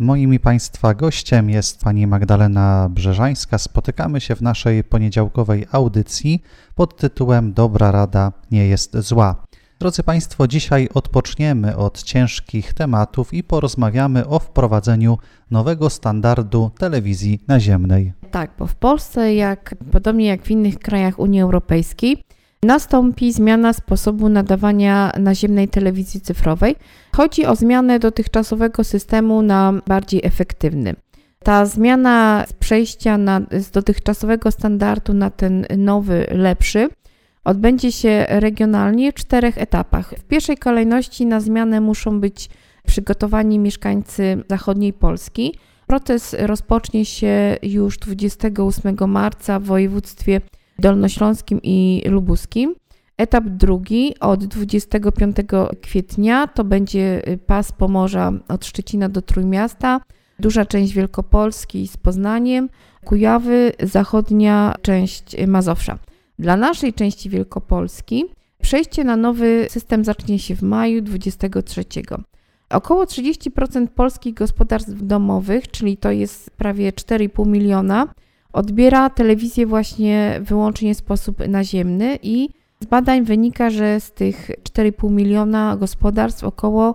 Moim i Państwa gościem jest pani Magdalena Brzeżańska. Spotykamy się w naszej poniedziałkowej audycji pod tytułem Dobra rada nie jest zła. Drodzy Państwo, dzisiaj odpoczniemy od ciężkich tematów i porozmawiamy o wprowadzeniu nowego standardu telewizji naziemnej. Tak, bo w Polsce, podobnie jak w innych krajach Unii Europejskiej, nastąpi zmiana sposobu nadawania naziemnej telewizji cyfrowej. Chodzi o zmianę dotychczasowego systemu na bardziej efektywny. Ta zmiana z przejścia z dotychczasowego standardu na ten nowy, lepszy, odbędzie się regionalnie w 4 etapach. W pierwszej kolejności na zmianę muszą być przygotowani mieszkańcy zachodniej Polski. Proces rozpocznie się już 28 marca w województwie dolnośląskim i lubuskim. Etap drugi od 25 kwietnia to będzie pas Pomorza od Szczecina do Trójmiasta, duża część Wielkopolski z Poznaniem, Kujawy, zachodnia część Mazowsza. Dla naszej części Wielkopolski przejście na nowy system zacznie się w maju 23. Około 30% polskich gospodarstw domowych, czyli to jest prawie 4,5 miliona, odbiera telewizję właśnie wyłącznie w sposób naziemny i z badań wynika, że z tych 4,5 miliona gospodarstw około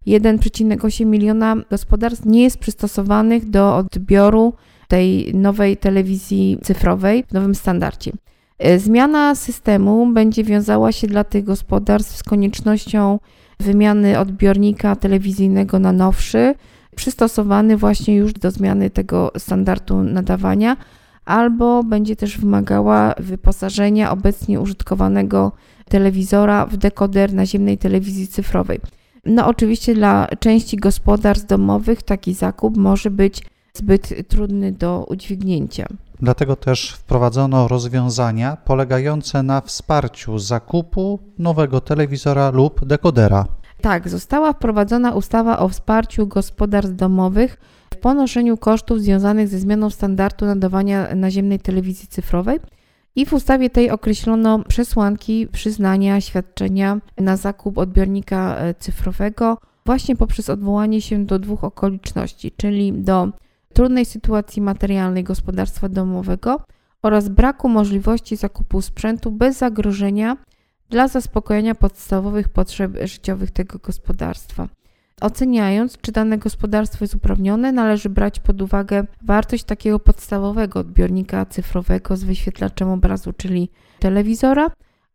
1,8 miliona gospodarstw nie jest przystosowanych do odbioru tej nowej telewizji cyfrowej w nowym standardzie. Zmiana systemu będzie wiązała się dla tych gospodarstw z koniecznością wymiany odbiornika telewizyjnego na nowszy, przystosowany właśnie już do zmiany tego standardu nadawania, albo będzie też wymagała wyposażenia obecnie użytkowanego telewizora w dekoder naziemnej telewizji cyfrowej. Oczywiście dla części gospodarstw domowych taki zakup może być zbyt trudny do udźwignięcia. Dlatego też wprowadzono rozwiązania polegające na wsparciu zakupu nowego telewizora lub dekodera. Tak, została wprowadzona ustawa o wsparciu gospodarstw domowych w ponoszeniu kosztów związanych ze zmianą standardu nadawania naziemnej telewizji cyfrowej i w ustawie tej określono przesłanki przyznania świadczenia na zakup odbiornika cyfrowego właśnie poprzez odwołanie się do 2 okoliczności, czyli do trudnej sytuacji materialnej gospodarstwa domowego oraz braku możliwości zakupu sprzętu bez zagrożenia dla zaspokojenia podstawowych potrzeb życiowych tego gospodarstwa. Oceniając, czy dane gospodarstwo jest uprawnione, należy brać pod uwagę wartość takiego podstawowego odbiornika cyfrowego z wyświetlaczem obrazu, czyli telewizora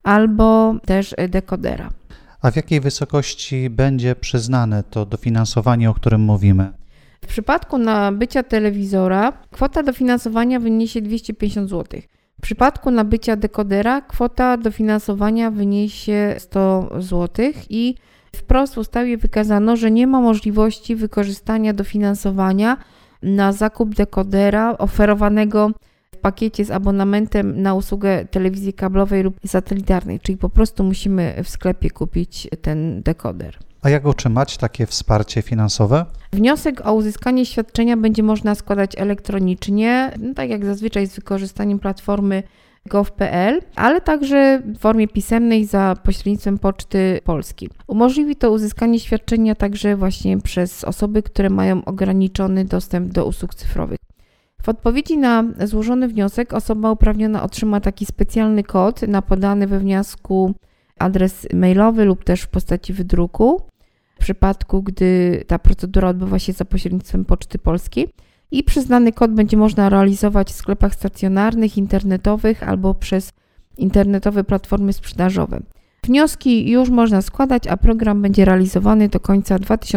albo też dekodera. A w jakiej wysokości będzie przyznane to dofinansowanie, o którym mówimy? W przypadku nabycia telewizora kwota dofinansowania wyniesie 250 zł. W przypadku nabycia dekodera kwota dofinansowania wyniesie 100 zł i wprost w ustawie wykazano, że nie ma możliwości wykorzystania dofinansowania na zakup dekodera oferowanego w pakiecie z abonamentem na usługę telewizji kablowej lub satelitarnej, czyli po prostu musimy w sklepie kupić ten dekoder. A jak otrzymać takie wsparcie finansowe? Wniosek o uzyskanie świadczenia będzie można składać elektronicznie, tak jak zazwyczaj z wykorzystaniem platformy gov.pl, ale także w formie pisemnej za pośrednictwem Poczty Polskiej. Umożliwi to uzyskanie świadczenia także właśnie przez osoby, które mają ograniczony dostęp do usług cyfrowych. W odpowiedzi na złożony wniosek osoba uprawniona otrzyma taki specjalny kod na podany we wniosku adres mailowy lub też w postaci wydruku, w przypadku gdy ta procedura odbywa się za pośrednictwem Poczty Polskiej i przyznany kod będzie można realizować w sklepach stacjonarnych, internetowych albo przez internetowe platformy sprzedażowe. Wnioski już można składać, a program będzie realizowany do końca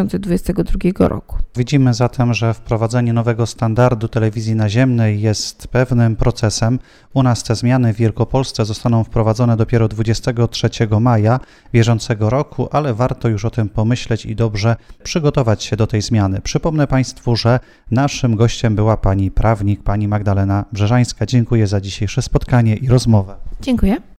2022 roku. Widzimy zatem, że wprowadzenie nowego standardu telewizji naziemnej jest pewnym procesem. U nas te zmiany w Wielkopolsce zostaną wprowadzone dopiero 23 maja bieżącego roku, ale warto już o tym pomyśleć i dobrze przygotować się do tej zmiany. Przypomnę Państwu, że naszym gościem była pani prawnik, pani Magdalena Brzeżańska. Dziękuję za dzisiejsze spotkanie i rozmowę. Dziękuję.